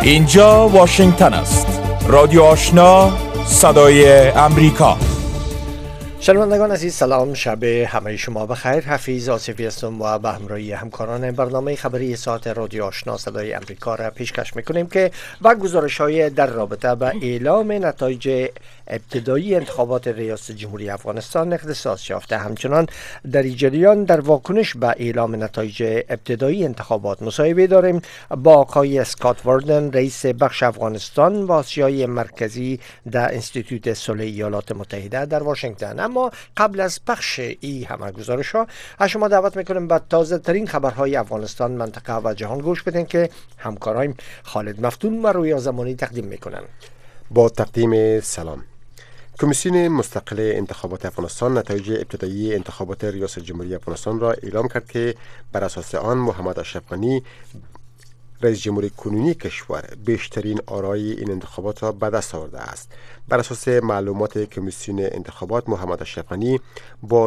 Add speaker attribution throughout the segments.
Speaker 1: اینجا واشنگتن است. رادیو آشنا، صدای امریکا.
Speaker 2: شنوندگان عزیز، سلام، شب همه شما بخیر. حفیظ آصفی هستم و به همراهی همکاران برنامه خبری ساعت رادیو آشنا صدای امریکا را پیشکش میکنیم که با گزارش‌های در رابطه با اعلام نتایج ابتدایی انتخابات ریاست جمهوری افغانستان اختصاص یافته. همچنان در جریان در واکنش به اعلام نتایج ابتدایی انتخابات مصاحبه داریم با آقای اسکات واردن، رئیس بخش افغانستان و آسیای مرکزی در انستیتوت صلح ایالات متحده در واشنگتن. اما قبل از پخش این همه گزارش‌ها از شما دعوت میکنیم به تازه ترین خبرهای افغانستان، منطقه و جهان گوش بدین که همکارایم خالد مفتون و رویا زمانی تقدیم میکنن.
Speaker 3: با تقدیم سلام. کمیسیون مستقل انتخابات افغانستان نتایج ابتدایی انتخابات ریاست جمهوری افغانستان را اعلام کرد که بر اساس آن محمد اشرف غنی رئیس جمهور کنونی کشور بیشترین آرای این انتخابات را به دست آورده است. بر اساس معلومات کمیسیون انتخابات، محمد اشرف غنی با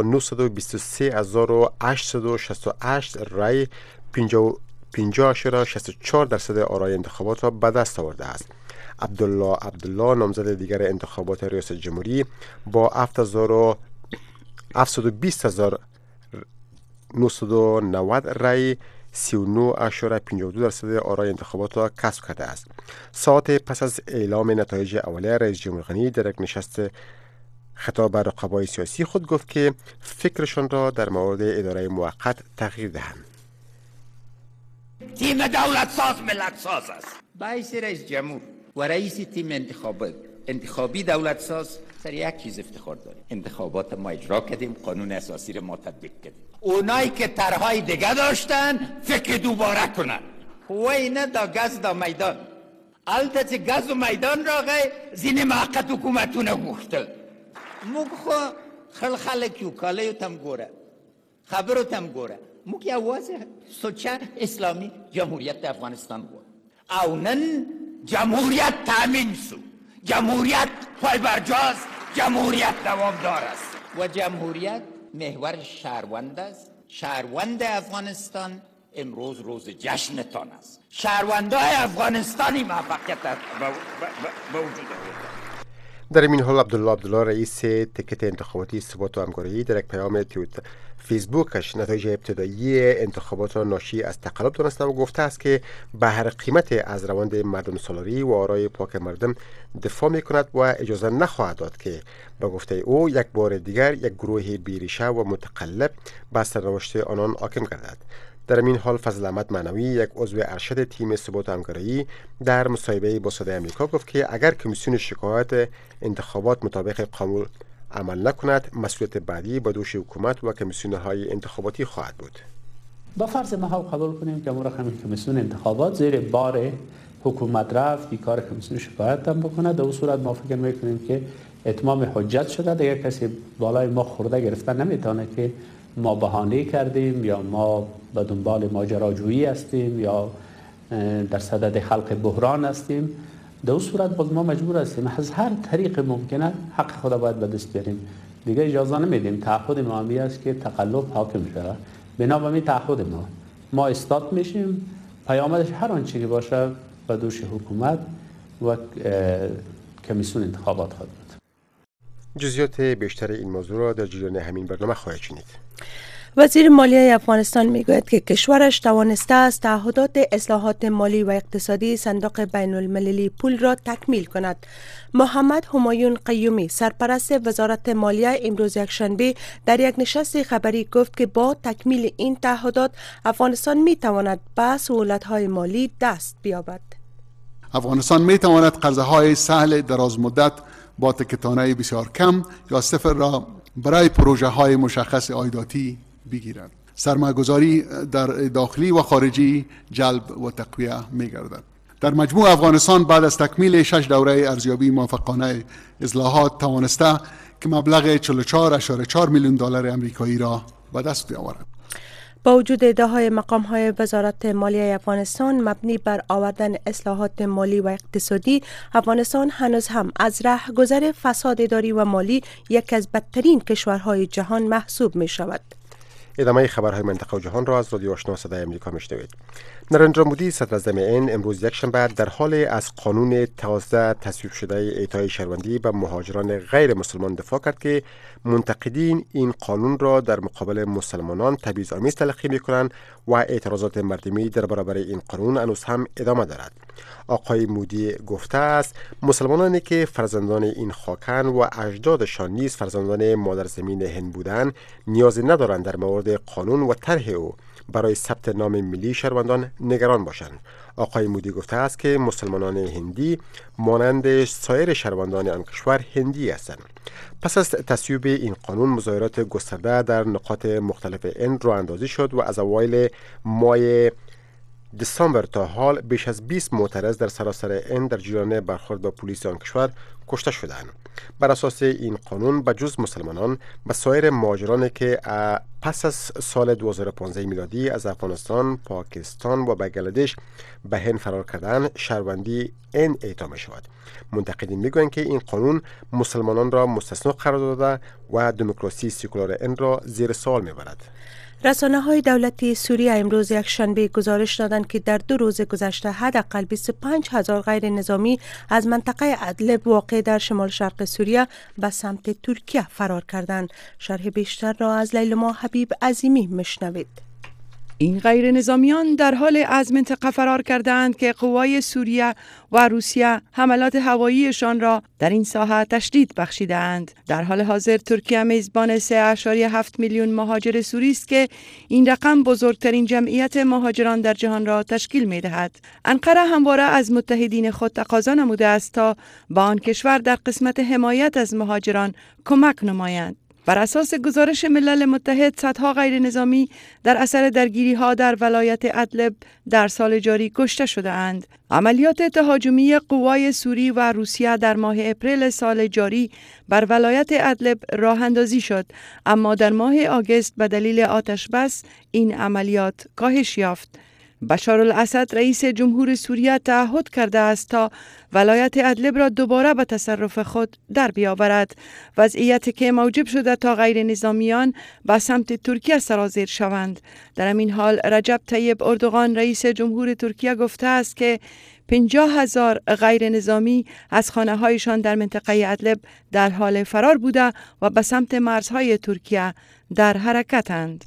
Speaker 3: 923,868 رای 50.64% آرای انتخابات را به دست آورده است. عبدالله نامزد دیگر انتخابات ریاست جمهوری با 720,990 رای 39.52% آرای انتخابات را کسب کرده است. ساعت پس از اعلام نتایج اولیه، رئیس جمهور غنی در یک نشست خطاب به رقبای سیاسی خود گفت که فکرشان را در مورد اداره موقت تغییر دهند.
Speaker 4: تیم دولت ساز ملت ساز است. باعث رئیس جمهور و رئیس تیم انتخابی دولت ساز سر یک چیز افتخار داریم: انتخابات ما اجرا کردیم، قانون اساسی را ما تطبیق کردیم. اونایی که طرحهای دیگه داشتن فکر دوباره کنن. و اینه دا گز دا میدان البته گز و میدان را زین موقت حکومتونه گفتل موگ خو خلخل کیوکاله تم گوره خبرو تم گوره موگ یواز سوچه اسلامی جمهوریت افغانستان بود. او نن جمهوریت تامین سو، جمهوریت پای برجاست، جمهوریت دوامدار است و جمهوریت محور شهروند است. شهروند افغانستان امروز روز جشنتان است. شهروندای افغانستانی موفقیت به وجود آورده.
Speaker 3: در این حال عبدالله رئیس تکت انتخاباتی ثبات و همکاری در یک پیام فیسبوکش نتایج ابتدایی انتخابات را ناشی از تقلب دانسته و گفته است که به هر قیمت از روند مردم سالاری و آرای پاک مردم دفاع می کند و اجازه نخواهد داد که به گفته او یک بار دیگر یک گروه بیریشه و متقلب بر سرنوشت آنان حاکم گردد. در این حال فضل احمد معنوی، یک عضو ارشد تیم ثبات و همکاری، در مصاحبه با صدای امریکا گفت که اگر کمیسیون شکایت انتخابات مطابق قانون عمل نکند، مسئولیت بعدی به دوش حکومت و کمیسیون‌های انتخاباتی خواهد بود.
Speaker 5: با فرض ما قبول کنیم که امور همین کمیسیون انتخابات زیر بار حکومت رفت، کار کمیسیون شکایت هم بکنه، در اون صورت ما فکر میکنیم که اتمام حجت شده، دیگه کسی بالای ما خورده گرفتن نمیتونه که ما بهانه کردیم یا ما به دنبال ماجراجویی هستیم یا در صدد خلق بحران هستیم. در اون صورت باز ما مجبور هستیم از هر طریق ممکنه حق خود باید به دست بیاریم. دیگه اجازه نمیدیم. تعهد ما همی است که تقلب حاکم شود. بنا به این تعهد ما استاد میشیم. پیامدش هر آنچه که باشه به دوش حکومت و کمیسیون انتخابات خواهد بود.
Speaker 3: جزئیات بیشتر این موضوع را در جریان همین برنامه خواهید شنید.
Speaker 6: وزیر مالیه افغانستان میگوید که کشورش توانسته است تعهدات اصلاحات مالی و اقتصادی صندوق بین المللی پول را تکمیل کند. محمد همایون قیومی، سرپرست وزارت مالیه، امروز یکشنبه در یک نشست خبری گفت که با تکمیل این تعهدات افغانستان میتواند به سهولت‌های مالی دست بیابد.
Speaker 7: افغانستان میتواند قرضه‌های سهل دراز مدت با تکتانه بسیار کم یا صفر را برای پروژه های مشخص عایداتی بگیرد. سرمایه‌گذاری در داخلی و خارجی جلب و تقویه می‌گردد. در مجموع افغانستان بعد از تکمیل 6 دوره ارزیابی موفقانه اصلاحات توانسته که مبلغ 44.4 میلیون دلار آمریکایی را به دست بیاورد.
Speaker 6: با وجود ادعاهای مقام‌های وزارت مالیه افغانستان مبنی بر آوردن اصلاحات مالی و اقتصادی، افغانستان هنوز هم از رهگذر فساد اداری و مالی یکی از بدترین کشورهای جهان محسوب می شود.
Speaker 3: ادامه خبرهای منطقه و جهان را از رادیو آشنا صدای امریکا میشنوید. نریندرا مودی صدراعظم هند امروز یکشنبه در حال از قانون تازه تصویب شده اعطای شهروندی به مهاجران غیر مسلمان دفاع کرد که منتقدین این قانون را در مقابل مسلمانان تبعیض‌آمیز تلقی می‌کنند و اعتراضات مردمی در برابر این قانون هنوز هم ادامه دارد. آقای مودی گفته است مسلمانانی که فرزندان این خاکن و اجدادشان نیز فرزندان مادر زمین هند بودند نیازی ندارند در مورد قانون و طرح او برای ثبت نام ملی شهروندان نگران باشند. آقای مودی گفته است که مسلمانان هندی مانند سایر شهروندان آن کشور هندی هستند. پس از تصویب این قانون مظاهرات گسترده در نقاط مختلف هند راه اندازی شد و از اوایل ماه دسامبر تا حال بیش از 20 معترض در سراسر هند در جریان برخورد با پلیس آن کشور کشته شدند. بر اساس این قانون به جز مسلمانان به سایر مهاجرانی که پس از سال 2015 میلادی از افغانستان، پاکستان و بنگلادش به هند فرار کردند شهروندی هند اعطا می شود. منتقدین میگویند که این قانون مسلمانان را مستثنا قرار داده و دموکراسی سکولار هند را زیر سوال میبرد.
Speaker 6: رسانه‌های دولتی سوریه امروز یکشنبه گزارش دادند که در 2 روز گذشته حداقل 25,000 غیر نظامی از منطقه ادلب واقع در شمال شرق سوریه به سمت ترکیه فرار کردند. شرح بیشتر را از لیلما حبیب عظیمی میشنوید.
Speaker 8: این غیر نظامیان در حال از منطقه فرار کردند که قوای سوریه و روسیه حملات هواییشان را در این ساحه تشدید بخشیدند. در حال حاضر ترکیه میزبان 3.7 میلیون مهاجر سوری است که این رقم بزرگترین جمعیت مهاجران در جهان را تشکیل می‌دهد. انقره همواره از متحدین خود تقاضا نموده است تا به آن کشور در قسمت حمایت از مهاجران کمک نمایند. بر اساس گزارش ملل متحد صدها غیر نظامی در اثر درگیری ها در ولایت ادلب در سال جاری کشته شده اند. عملیات تهاجمی قوای سوری و روسیه در ماه اپریل سال جاری بر ولایت ادلب راه اندازی شد، اما در ماه آگوست به دلیل آتش بس این عملیات کاهش یافت. بشار الاسد رئیس جمهور سوریه تعهد کرده است تا ولایت ادلب را دوباره به تصرف خود در بیاورد، وضعیتی که موجب شده تا غیر نظامیان به سمت ترکیه سرازیر شوند. در همین حال رجب طیب اردوغان رئیس جمهور ترکیه گفته است که 50,000 غیر نظامی از خانه هایشان در منطقه ادلب در حال فرار بوده و به سمت مرزهای ترکیه در حرکتند.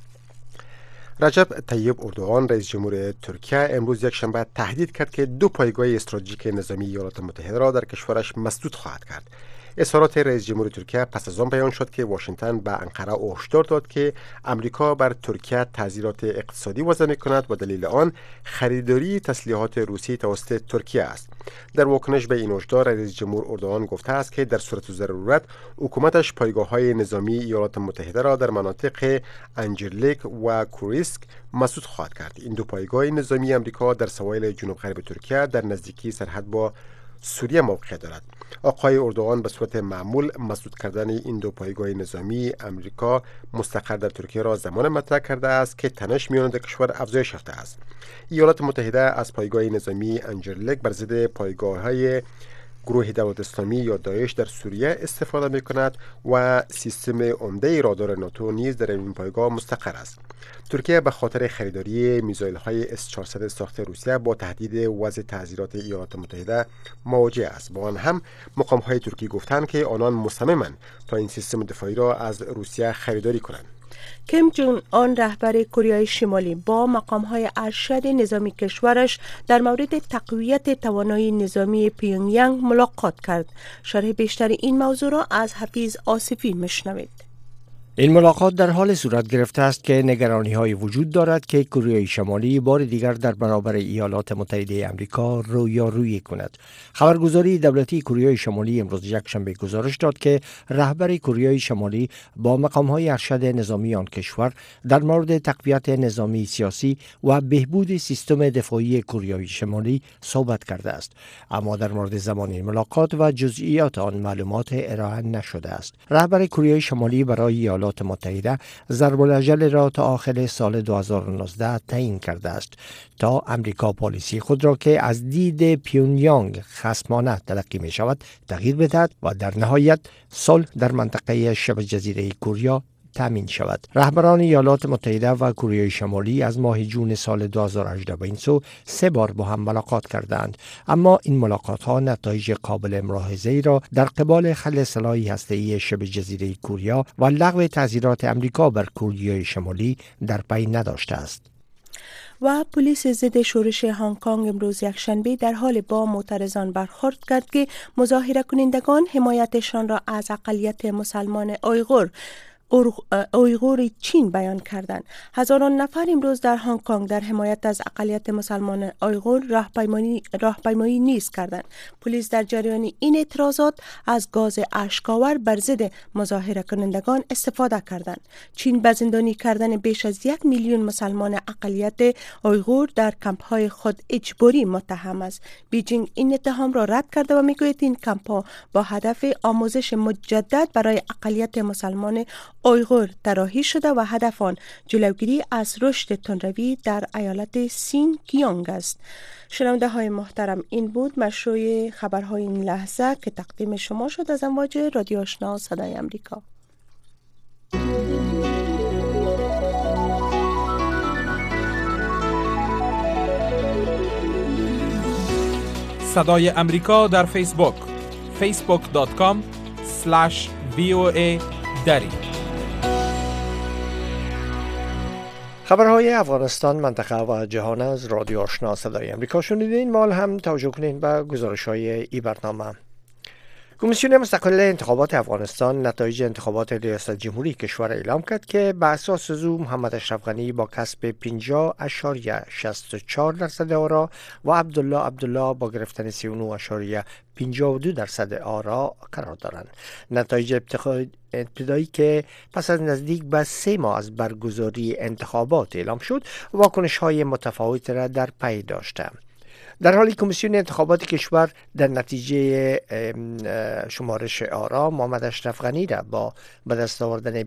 Speaker 3: رجب طیب اردوغان رئیس جمهور ترکیه امروز یکشنبه تهدید کرد که 2 پایگاه استراتژیک نظامی ایالات متحده را در کشورش مسدود خواهد کرد. اظهارات رئیس جمهور ترکیه پس از آن بیان شد که واشنگتن به انقره هشدار داد که امریکا بر ترکیه تعزیرات اقتصادی وضع می‌کند و دلیل آن خریداری تسلیحات روسی توسط ترکیه است. در واکنش به این هشدار رئیس جمهور اردوغان گفته است که در صورت ضرورت حکومتش پایگاه‌های نظامی ایالات متحده را در مناطق انجرلیک و کوریسک مسدود خواهد کرد. این 2 پایگاه نظامی امریکا در سواحل جنوب غرب ترکیه در نزدیکی سرحد با سوریه موقع دارد. آقای اردوغان به صورت معمول مسدود کردن این 2 پایگاه نظامی امریکا مستقر در ترکیه را زمان مطرح کرده است که تنش میان دو کشور افزایش یافته است. ایالات متحده از پایگاه نظامی انجرلیک بر ضد پایگاه‌های گروه دولت اسلامی یا داعش در سوریه استفاده می‌کند و سیستم عمده رادار ناتو نیز در این پایگاه مستقر است. ترکیه به خاطر خریداری میزایل‌های اس-400 ساخت روسیه با تهدید وضع تعزیرات ایالات متحده مواجه است. با آن هم مقام‌های ترکی گفتند که آنان مصممند تا این سیستم دفاعی را از روسیه خریداری کنند.
Speaker 6: کیم جون آن رهبر کره شمالی با مقام‌های ارشد نظامی کشورش در مورد تقویت توانایی نظامی پیونگیانگ ملاقات کرد. شرح بیشتر این موضوع را از حفیظ آصفی میشنوید.
Speaker 2: این ملاقات در حال صورت گرفته است که نگرانی‌های وجود دارد که کره شمالی بار دیگر در برابر ایالات متحده آمریکا رویارویی کند. خبرگزاری دولتی کره شمالی امروز یکشنبه گزارش داد که رهبر کره شمالی با مقام‌های ارشد نظامی آن کشور در مورد تقویت نظامی سیاسی و بهبود سیستم دفاعی کره شمالی صحبت کرده است، اما در مورد زمان این ملاقات و جزئیات آن معلومات ارائه نشده است. رهبر کره شمالی برای ایالات متحده ضرب الاجل را تا آخر سال 2019 تعیین کرده است تا امریکا پالیسی خود را که از دید پیونگیانگ خصمانه تلقی می شود تغییر بدهد و در نهایت صلح در منطقه شبه جزیره کره تامین شود. رهبران ایالات متحده و کره شمالی از ماه جون سال 2018 به این سو 3 بار با هم ملاقات کردند، اما این ملاقات ها نتایج قابل ملاحظه‌ای را در قبال خل سلاح هسته‌ای شبه جزیره کوریا و لغو تعزیرات امریکا بر کره شمالی در پی نداشته است.
Speaker 6: و پلیس ضد شورش هنگ کنگ امروز یکشنبه در حال با معترضان برخورد کرد که مظاهره کنندگان حمایتشان را از اقلیت مسلمان اویغور چین بیان کردند. هزاران نفر امروز در هنگ کنگ در حمایت از اقلیت مسلمان اویغور راهپیمایی نیز کردند. پلیس در جریان این اعتراضات از گاز اشک‌آور بر ضد مظاهره کنندگان استفاده کردند. چین به زندانی کردن بیش از 1 میلیون مسلمان اقلیت اویغور در کمپ‌های خود اجباری متهم است. بیجینگ این اتهام را رد کرده و میگوید این کمپ‌ها با هدف آموزش مجدد برای اقلیت مسلمان اویغور طراحی شده و هدف آن جلوگیری از رشد تندروی در ایالت سین کیونگ است. شنونده های محترم، این بود مشروع خبرهای این لحظه که تقدیم شما شد از امواج رادیو آشنا صدای امریکا.
Speaker 1: صدای امریکا در فیسبوک facebook.com/VOA دری.
Speaker 2: خبرهای افغانستان، منطقه و جهان از رادیو آشنا صدای امریکا شنیدین. مال هم توجه کنین به گزارش‌های این برنامه. کمیسیون مستقل انتخابات افغانستان نتایج انتخابات ریاست جمهوری کشور اعلام کرد که به اساس او محمد اشرف غنی با کسب 50.64% آرا و عبدالله با گرفتن 39.52% آرا قرار دارند. نتایج ابتدایی که پس از نزدیک به 3 ماه از برگزاری انتخابات اعلام شد، واکنش‌های متفاوت را در پی داشته. در حالی کمیسیون انتخابات کشور در نتیجه شمارش آرا محمد اشرف غنی را با به دست آوردن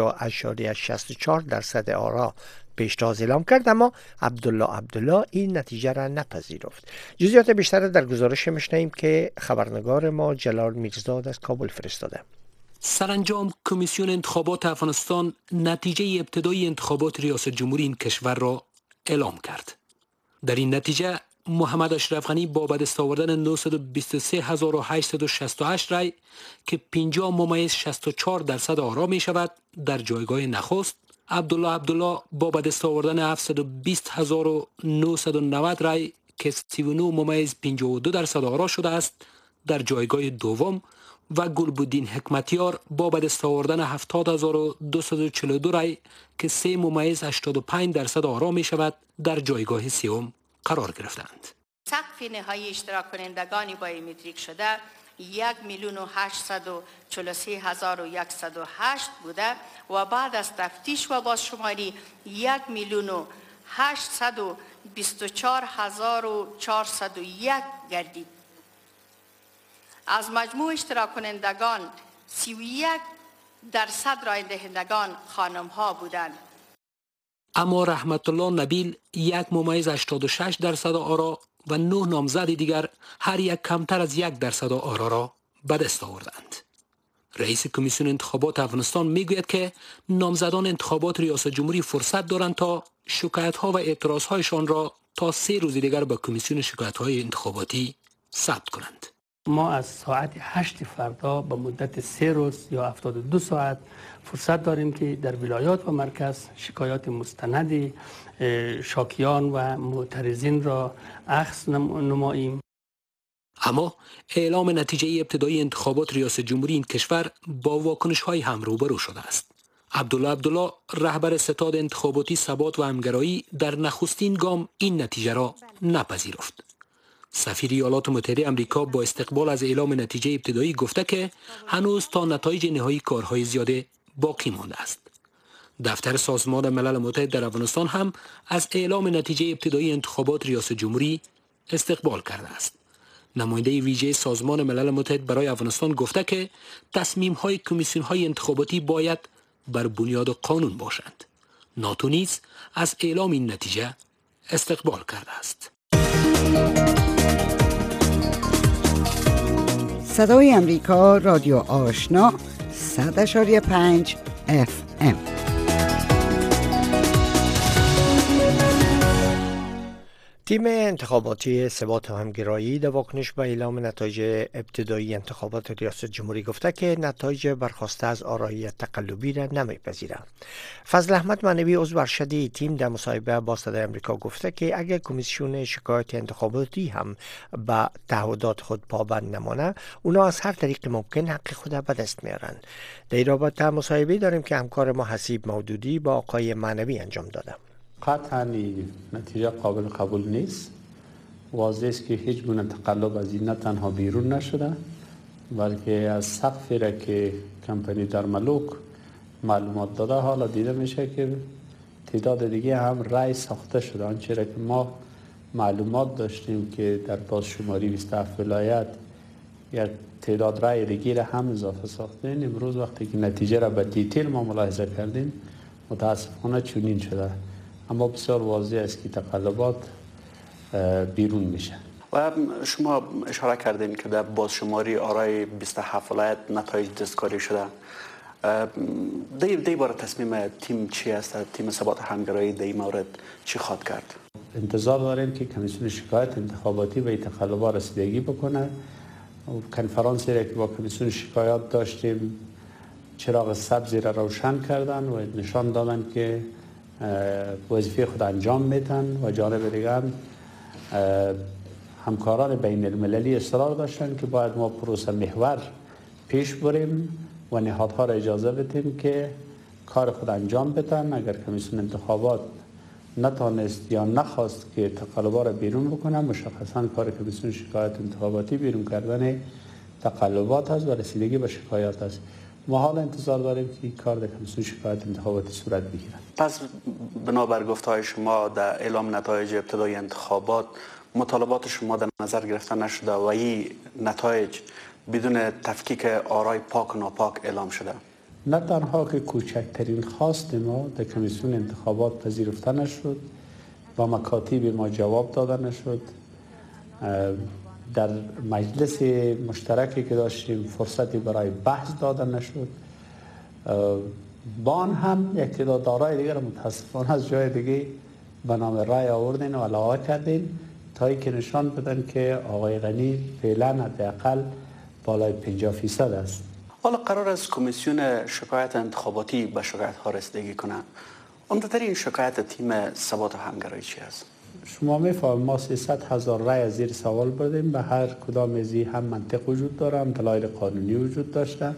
Speaker 2: 50.64% آرا پیشتاز اعلام کرد، اما عبدالله این نتیجه را نپذیرفت. جزئیات بیشتر در گزارش میشنویم که خبرنگار ما جلال میرزاد از کابل فرستاده.
Speaker 9: سرانجام کمیسیون انتخابات افغانستان نتیجه ابتدایی انتخابات ریاست جمهوری این کشور را اعلام کرد. در این نتیجه محمد اشرف غنی با به دست آوردن 923868 رای که 50.64% آرا می شود در جایگاه نخست، عبدالله با به دست آوردن 720990 رای که 39.52% آرا شده است در جایگاه دوم و گلبودین حکمتیار با به دست آوردن 70242 رای که 3.85% آرا می شود در جایگاه سوم قرار گرفتند.
Speaker 10: سقف نهایی اشتراک کنندگان بایومتریک شده 1,843,108 بوده و بعد از تفتیش و بازشماری 1,824,401 گردید. از مجموع اشتراک کنندگان 31% رای دهندگان خانم ها بودند.
Speaker 9: اما رحمت الله نبیل 1.86% آرا و 9 نامزد دیگر هر یک کمتر از 1% آرا را به دست آوردند. رئیس کمیسیون انتخابات افغانستان میگوید که نامزدان انتخابات ریاست جمهوری فرصت دارند تا شکایت‌ها و اعتراض‌هایشان را تا 3 روز دیگر به کمیسیون شکایت‌های انتخاباتی ثبت کنند.
Speaker 5: ما از ساعت 8 فردا به مدت 3 روز یا 72 ساعت فرصت داریم که در ولایات و مرکز شکایات مستند شاکیان و معترضین را اخذ نماییم.
Speaker 9: اما اعلام نتیجه ابتدایی انتخابات ریاست جمهوری این کشور با واکنش‌های هم روبرو شده است. عبدالله رهبر ستاد انتخاباتی ثبات و همگرایی در نخستین گام این نتیجه را نپذیرفت. سفیر ایالات متحده آمریکا با استقبال از اعلام نتیجه ابتدایی گفته که هنوز تا نتایج نهایی کارهای زیاده باقی مانده است. دفتر سازمان ملل متحد در افغانستان هم از اعلام نتیجه ابتدایی انتخابات ریاست جمهوری استقبال کرده است. نماینده ویژه سازمان ملل متحد برای افغانستان گفته که تصمیم‌های کمیسیون‌های انتخاباتی باید بر بنیاد قانون باشند. ناتو نیز از اعلام این نتیجه استقبال کرده است.
Speaker 11: صدای امریکا رادیو آشنا 100.5 FM.
Speaker 2: تیم انتخاباتی ثبات و همگرایی در واکنش به اعلام نتایج ابتدایی انتخابات ریاست جمهوری گفته که نتایج برخواسته از آرای تقلبی را نمیپذیرد. فضل احمد معنوی عضو ارشد تیم در مصاحبه با صدای آمریکا گفته که اگر کمیسیون شکایت انتخاباتی هم به تعهدات خود پابند نمانه، اونا از هر طریق ممکن حق خود به دست میارن. در این رابطه مصاحبه داریم که همکار ما حسیب مودودی با آقای معنوی انجام داده.
Speaker 5: قطعا نتیجه قابل قبول نیست. واضح است که هیچ گونه تقلب از این نه تنها بیرون نشده، بلکه از سقفی را که کمپانی در ملوک معلومات داده حالا دیده میشه که تعداد دیگه هم رای ساخته شده. آنچه را که ما معلومات داشتیم که در بازشماری 27 ولایت یا تعداد رای دیگه را هم اضافه ساختین، امروز وقتی که نتیجه را به دیتیل ما ملاحظه کردیم متاسفانه چنین شده. اما بسیار واضح است که تقلبات بیرون میشه.
Speaker 12: و شما اشاره کردین که در بازشماری آرای 27 ولایت نتایج دستکاری شده. دی باره تصمیم تیم چی است؟ تیم ثبات همگرایی در این مورد چی خواهد کرد؟
Speaker 5: انتظار داریم که کمیسیون شکایت انتخاباتی به تقلبات رسیدگی بکنه. کنفرانسی را که با کمیسیون شکایت داشتیم چراغ سبزی را روشن کردن و نشان دادن که وظیفه خود انجام میتن و جانب دیگر همکاران بین المللی اصرار داشتن که باید ما پروسه محور پیش بریم و نهادها را اجازه بدیم که کار خود انجام بدن. اگر کمیسیون انتخابات نتانست یا نخواست که تقلبات را بیرون بکنه، مشخصا کار کمیسیون شکایت انتخاباتی بیرون کردن تقلبات است و رسیدگی به شکایات است. ما حال انتظار داریم که کار در کمیسیون شکایت انتخاباتی صورت بگیرد.
Speaker 12: پس بنابر گفته‌های شما در اعلام نتایج ابتدایی انتخابات مطالبات شما در نظر گرفته نشده و این نتایج بدون تفکیک آرای پاک و ناپاک اعلام شده؟
Speaker 5: نه تنها که کوچکترین خواست ما در کمیسیون انتخابات پذیرفته نشد و مکاتیب ما جواب داده نشد. در مجلس مشترکی که داشتیم فرصتی برای بحث داده نشد. با آن هم یک تعداد آرای دیگر متاسفانه از جای دیگه به نام رای آوردین و علاوه کردین تا اینکه نشان بدن که آقای غنی فعلا حداقل بالای 50% است.
Speaker 12: حالا قرار است کمیسیون شکایت انتخاباتی به شکایت ها رسیدگی کنه. عمدترین شکایت تیم ثبات و همگرایی چی است؟
Speaker 5: شما میفهمید ما 300,000 رای از زیر سوال بردیم. به هر کدام از این هم منطق وجود داره، هم دلایل قانونی وجود داشته.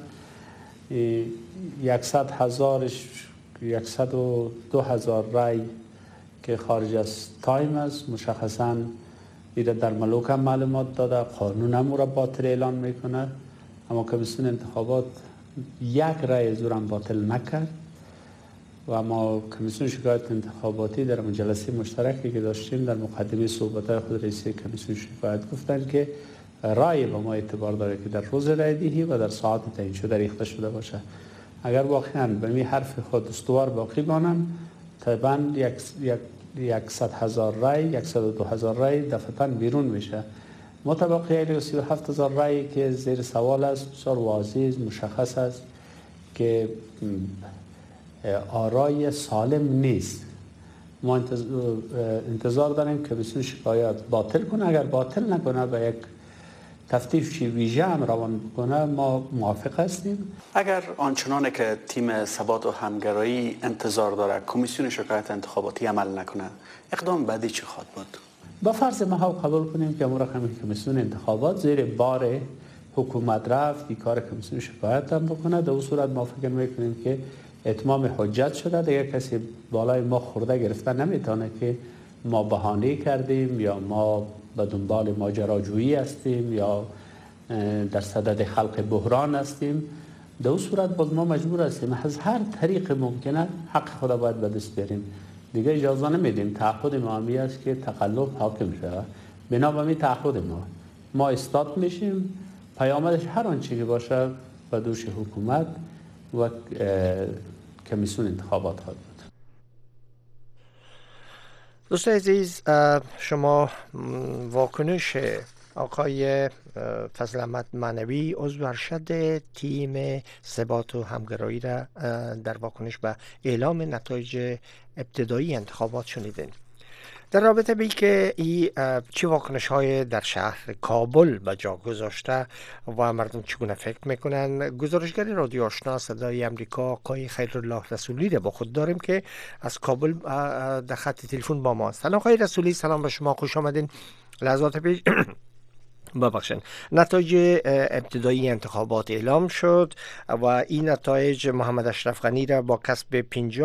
Speaker 5: 102,000 رای که خارج از تایم است، مشخصا ایره در ملوک هم معلومات داده، قانون هم او را باطل اعلان میکنه. اما کمیسیون انتخابات یک رای زور هم باطل نکرد و ما کمیسیون شکایت انتخاباتی در جلسه مشترکی که داشتیم در مقدمه صحبت‌های خود رئیس کمیسیون شکایت گفتن که رای به ما اعتبار داره که در روز رایدهی و در ساعت تعیین شده ریخته شده باشه. اگر واقعا به می حرف خود استوار باقی مانن، طبعا 100,000 رای 102,000 رای دفعتاً بیرون میشه. متبقی 37,000 رای که زیر سوال است، بسیار واضح مشخص است که آرای سالم نیست. ما انتظار داریم که کمیسیون شکایت باطل کنه. اگر باطل نکنه و یک تفتیش ویژه هم روان بکنه، ما موافق هستیم.
Speaker 12: اگر آنچنانه که تیم ثبات و همگرایی انتظار داره کمیسیون شکایت انتخاباتی عمل نکنه، اقدام بعدی چی خواهد بود؟
Speaker 5: با فرض ما قبول کنیم که امور کمیسیون انتخابات زیر بار حکومت رفت، این کار کمیسیون شکایت هم بکنه، در اون صورت ما فکر میکنیم که اتمام حجت شده، دیگه کسی بالای ما خورده گرفته نمیتونه که ما بهانه کردیم یا ما به دنبال ماجراجویی هستیم یا در صدد خلق بحران هستیم. در اون صورت باز ما مجبور هستیم از هر طریق ممکنه حق خود باید به دست بیاریم. دیگه اجازه نمیدیم. تعهد ما همی است که تقلب حاکم شود. بنا به این تعهد ما استاد میشیم، پیامدش هر آنچه که باشه به دوش حکومت و کمیسیون انتخابات خواهد بود.
Speaker 2: دوست عزیز، شما واکنش آقای فضل احمد معنوی عضو ارشد تیم ثبات و همگرایی را در واکنش به اعلام نتایج ابتدایی انتخابات شنیدین. در رابطه به که چه واکنش های در شهر کابل به جا گذاشته و مردم چگونه فکر میکنن، گزارشگر رادیو آشنا صدای امریکا آقای خیرالله رسولی را با خود داریم که از کابل در خط تلفن با ما است. سلام آقای رسولی، سلام به شما، خوش آمدین. لحظات پیش ببخشید نتایج ابتدایی انتخابات اعلام شد و این نتایج محمد اشرف غنی را با کسب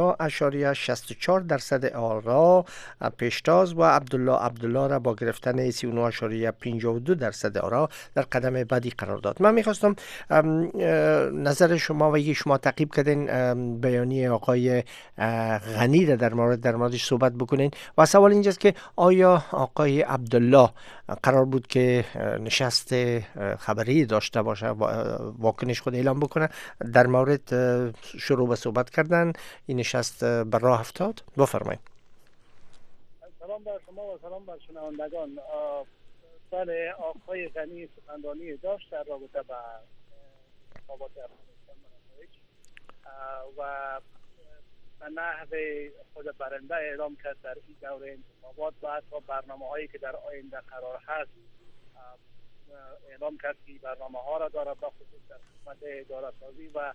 Speaker 2: 50.64% آرا پیشتاز و عبدالله را با گرفتن 39.52% آرا در قدم بعدی قرار داد. من میخواستم نظر شما و یک شما تعقیب کردین بیانیه آقای غنی را در موردش صحبت بکنین و سوال اینجاست که آیا آقای عبدالله قرار بود که نشست خبری داشته باشه، واکنش خود اعلام بکنه، در مورد شروع به صحبت کردن این نشست بر راه افتاد؟ بفرمایید.
Speaker 11: سلام بر شما و سلام بر شنوندگان. بله، آقای غنی سخنرانی داشت در رابطه با انتخابات افغانستان و به نحو خود برنده اعلام کرد در این دوره انتخابات و حتی برنامه‌هایی که در آینده قرار هست اعلام کرد که برنامه ها را دارد، به خصوص در خدمت اداره سازی و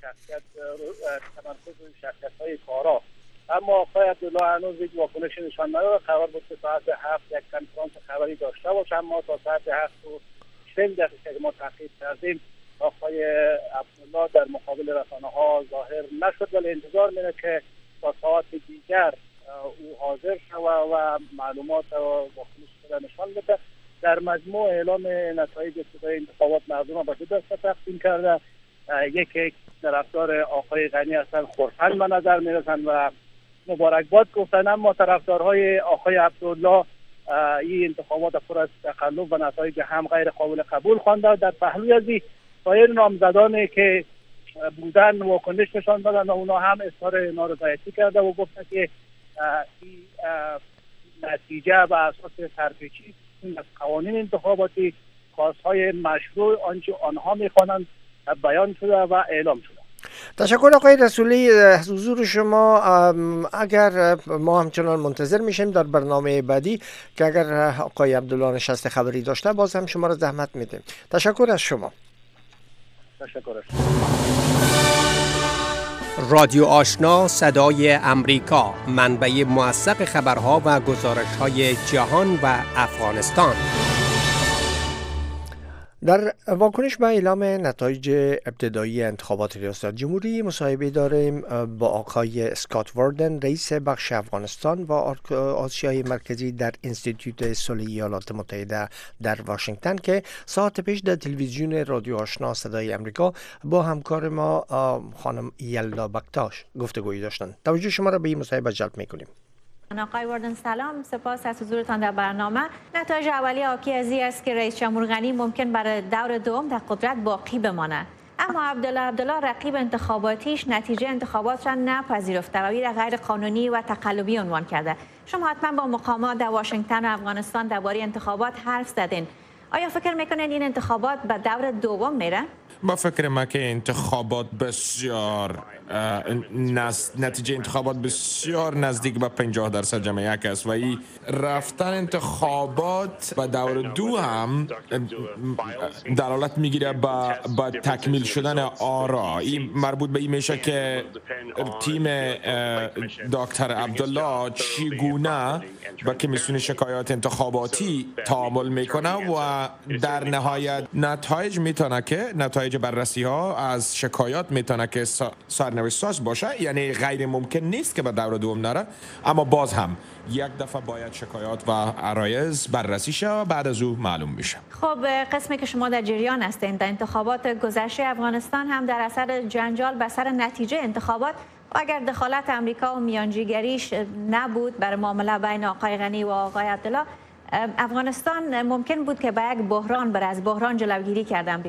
Speaker 11: تمرکز شخصیت های کارا. اما آقای عبدالله هنوز یک واکنش نشان نداد. قرار بود که ساعت 7 یک کنفرانس خبری داشته باشه، اما تا ساعت 7:40 که ما تحقیق کردیم آقای عبدالله در مقابل رسانه ها ظاهر نشد، ولی انتظار میره که تا ساعت دیگر او حاضر شود و معلومات و واکنش خود نشان بده. در مجموع اعلام نتایج ابتدایی انتخابات مردم را به دو دسته تقسیم کرده. یک طرفدار آقای غنی هستند، خرسند به نظر میرسند و مبارکباد گفتن، اما طرفدارهای آقای عبدالله این انتخابات پر از تقلب و نتایج هم غیر قابل قبول خوانده. در پهلوی از سایر نامزدانی که بودن واکنش نشان دادن و اونا هم اظهار نارضایتی کرده و گفتن که این نتیجه به اساس سرپیچی از قوانین انتخاباتی، خواستهای مشروع آنچه آنها میخوانند بیان شده و اعلام شده.
Speaker 2: تشکر آقای رسولی از حضور شما. اگر ما همچنان منتظر میشیم در برنامه بعدی که اگر آقای عبدالله نشست خبری داشته باز هم شما را زحمت میدیم. تشکر از شما.
Speaker 11: تشکر از شما.
Speaker 13: رادیو آشنا صدای امریکا، منبع موثق خبرها و گزارش‌های جهان و افغانستان.
Speaker 2: در واکنش به اعلام نتایج ابتدایی انتخابات ریاست جمهوری مصاحبه داریم با آقای اسکات واردن، رئیس بخش افغانستان و آسیای مرکزی در انستیتوت صلح ایالات متحده در واشنگتن که ساعت پیش در تلویزیون رادیو آشنا صدای امریکا با همکار ما خانم یلدا بکتاش گفتگویی داشتند. توجه شما را به این مصاحبه جلب می‌کنیم.
Speaker 14: آقای واردن سلام، سپاس از حضورتان در برنامه. نتایج اولیه حاکی از این است که رئیس جمهور غنی ممکن برای دور دوم در قدرت باقی بمانه، اما عبدالله رقیب انتخاباتیش نتیجه انتخابات را نپذیرفته و این غیر قانونی و تقلبی عنوان کرده. شما حتما با مقامات در واشنگتن و افغانستان درباره انتخابات حرف زدین. آیا فکر میکنین این انتخابات به دور دوم میره؟
Speaker 1: با فکر ما که انتخابات بسیار نتیجه انتخابات بسیار نزدیک به 50% جمع یک است و این رفتن انتخابات به دور دو هم دلالت میگیره به تکمیل شدن آرا. این مربوط به این میشه که تیم دکتر عبدالله چگونه با کمیسیون شکایات انتخاباتی تعامل میکنه و در نهایت نتایج بررسی ها از شکایات میتونه که سرنوشت ساز باشه، یعنی غیر ممکن نیست که به دور دوم نره، اما باز هم یک دفعه باید شکایات و عرایض بررسی شه و بعد از او معلوم میشه.
Speaker 14: خب قسمی که شما در جریان هستین، در انتخابات گذشته افغانستان هم در اثر جنجال به سر نتیجه انتخابات و اگر دخالت امریکا و میانجیگریش نبود برای معامله بین آقای غنی و آقای عبدالله، افغانستان ممکن بود که به یک بحران بره، از بحران جلوگیری کرد امریکا.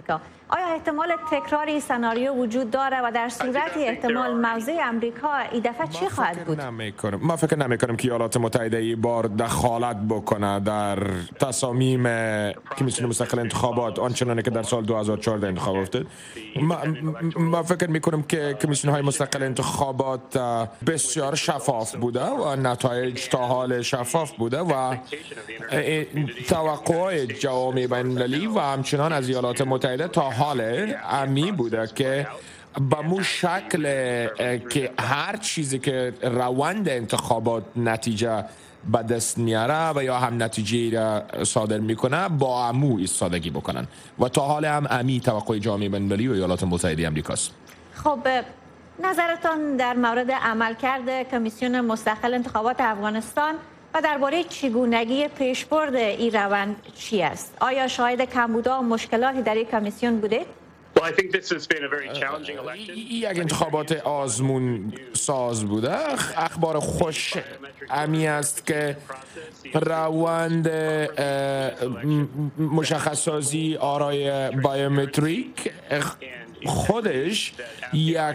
Speaker 14: آیا احتمال تکراری سناریو وجود داره و در صورتی احتمال موضع امریکا این دفعه چی خواهد بود؟
Speaker 1: ما فکر نمی‌کنم که ایالات متحده این بار دخالت بکنه در تصامیم کمیسیون مستقل انتخابات آنچنانی که در سال 2014 انتخاب افتاد. ما فکر می‌کنم که کمیسیون های مستقل انتخابات بسیار شفاف بوده و نتایج تا حال شفاف بوده و توقعات جوامع بین‌المللی و همچنان از ایالات متحده تا حال امی بوده که با مو شکل که هر چیزی که روند انتخابات نتیجه به دست میاره و یا هم نتیجه را صادر میکنه با امو ایستادگی بکنن و تا حال هم امی توقع جامعه بین‌المللی و ایالات متحده آمریکاست.
Speaker 14: خب نظرتان در مورد عملکرد کمیسیون مستقل انتخابات افغانستان و درباره چگونگی پیشبرد این روند چی است؟ آیا شاهد کمبودها و مشکلاتی در این کمیسیون بوده؟
Speaker 1: یک انتخابات آزمون ساز بوده. اخبار خوش امی است که روند مشخص‌سازی آرای بایومتریک خودش یک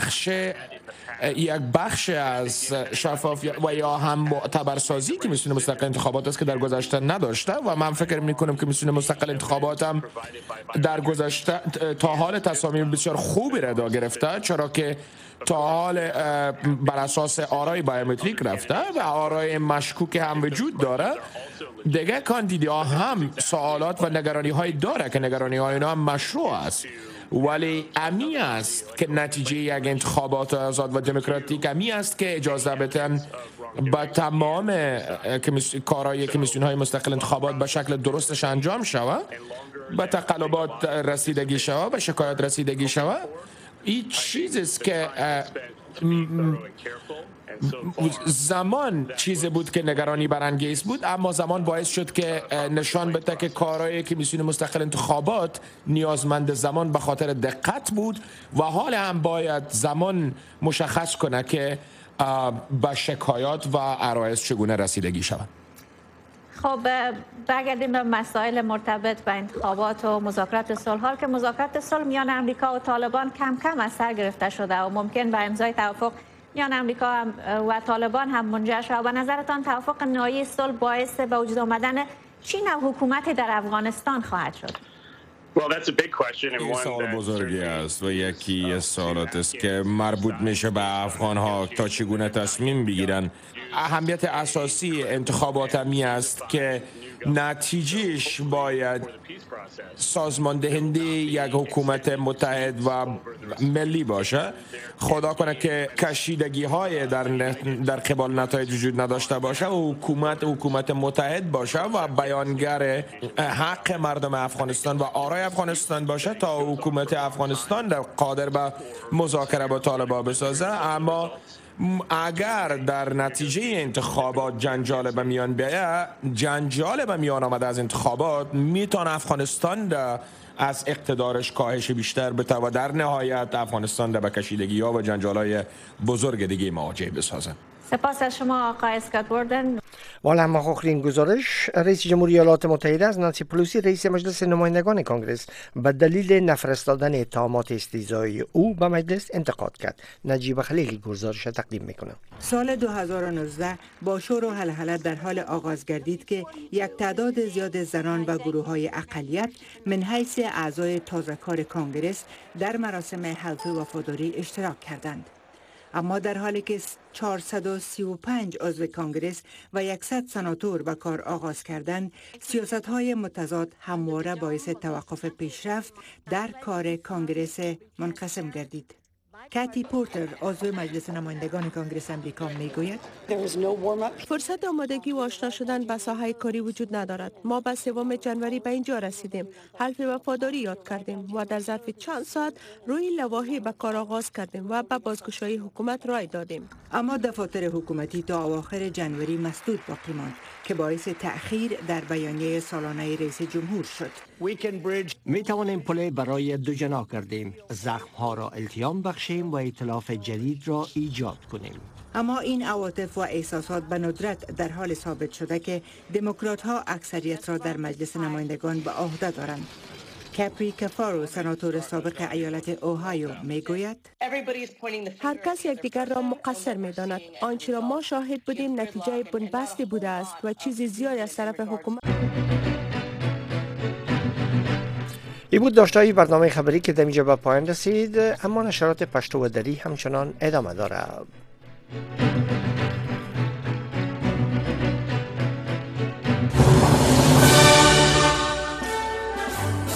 Speaker 1: بخش از شفافیت و یا هم معتبرسازی که کمیسیون مستقل انتخابات است که در گذشته نداشته و من فکر می‌کنم که کمیسیون مستقل انتخابات هم در گذشته تا حال تصامیم بسیار خوبی را گرفته، چرا که تا حال بر اساس آرای بایومتریک رفته و آرای مشکوک هم وجود داره. دیگه کاندیداها هم سوالات و نگرانی‌های داره که نگرانی‌های اینا هم مشروع است، ولی امی است که نتیجه یک انتخابات آزاد و دموکراتیک امی است که اجازه بدن با تمام کارهای کمیسیون‌های مستقل انتخابات به شکل درستش انجام شود، به تقلبات رسیدگی شود، به شکایت رسیدگی شود. این چیزی است که زمان چیزی بود که نگرانی برانگیز بود، اما زمان باعث شد که نشان بده که کارهای کمیسیون مستقل انتخابات نیازمند زمان به خاطر دقت بود و حال هم باید زمان مشخص کنه که به شکایات و عرایض چگونه رسیدگی شود.
Speaker 14: خب برگردیم به مسائل مرتبط به انتخابات و مذاکرات صلح. حال که مذاکرات صلح میان امریکا و طالبان کم کم از سر گرفته شده و ممکن به امضای توافق میان امریکا و طالبان هم منجر شود. و نظرتان توافق نهایی صلح باعث به وجود آمدن چه نوع حکومتی در افغانستان خواهد شد؟
Speaker 1: این سوال بزرگی است و یکی از سوالات است که مربوط میشه به افغان‌ها تا چگونه تصمیم بگیرن. اهمیت اساسی انتخابات همی است که نتیجهش باید سازمان دهنده یک حکومت متحد و ملی باشه. خدا کنه که کشیدگی های در قبال نتایج وجود نداشته باشه و حکومت متحد باشه و بیانگر حق مردم افغانستان و آرای افغانستان باشه تا حکومت افغانستان قادر به مذاکره با طالبان بسازه. اما اگر در نتیجه انتخابات جنجال به میان بیاید، جنجال به میان آمده از انتخابات میتونه افغانستان از اقتدارش کاهش بیشتر بده و در نهایت افغانستان به کشیدگی ها و جنجالای بزرگ دیگه مواجه بسازه.
Speaker 14: سپاس از شما آقای اسکات واردن.
Speaker 2: والا اما آخرین گزارش رئیس جمهوری ایالات متحده از نانسی پلوسی رئیس مجلس نمایندگان کنگره به دلیل نفرستادن اتهامات استهزایی او به مجلس انتقاد کرد. نجیب خلیلی گزارش تقدیم میکنه.
Speaker 15: سال 2019 با شور و هلهله در حال آغاز گردید که یک تعداد زیاد زنان و گروه‌های اقلیت من حیث اعضای تازه‌کار کنگره در مراسم حلف وفاداری اشتراک کردند. اما در حالی که 435 عضو کنگره و 100 سناتور به کار آغاز کردند، سیاست‌های متضاد همواره باعث توقف پیشرفت در کار کنگره منقسم گردید. کاتی پورتر عضو مجلس نمایندگان کنگره آمریکا میگوید
Speaker 6: فرصت آمادگی و آشنا شدن به ساحه کاری وجود ندارد. ما به 3 جنوری به اینجا رسیدیم، حلف وفاداری یاد کردیم و در ظرف چند ساعت روی لوایح به کار آغاز کردیم و به بازگشایی حکومت رای دادیم.
Speaker 15: اما دفاتر حکومتی تا اواخر جنوری مسدود باقی ماند که باعث تأخیر در بیانیه سالانه رئیس جمهور شد.
Speaker 2: می توانیم پل برای دو جناح کردیم، زخم ها را التیام بخشیم و ائتلاف جدید را ایجاد کنیم.
Speaker 15: اما این عواطف و احساسات به ندرت در حال ثابت شده که دموکرات ها اکثریت را در مجلس نمایندگان به عهده دارند. کپری کفارو سناتور سابق ایالت اوهایو میگوید
Speaker 6: هر کس یکدیگر را مقصر می‌داند. آنچه را ما شاهد بودیم نتیجه بنبستی بوده است و چیز زیادی از طرف حکومت.
Speaker 2: این بود داشته‌های برنامه خبری که در اینجا به پایان رسید، اما نشرات پشتو و دری همچنان ادامه دارد.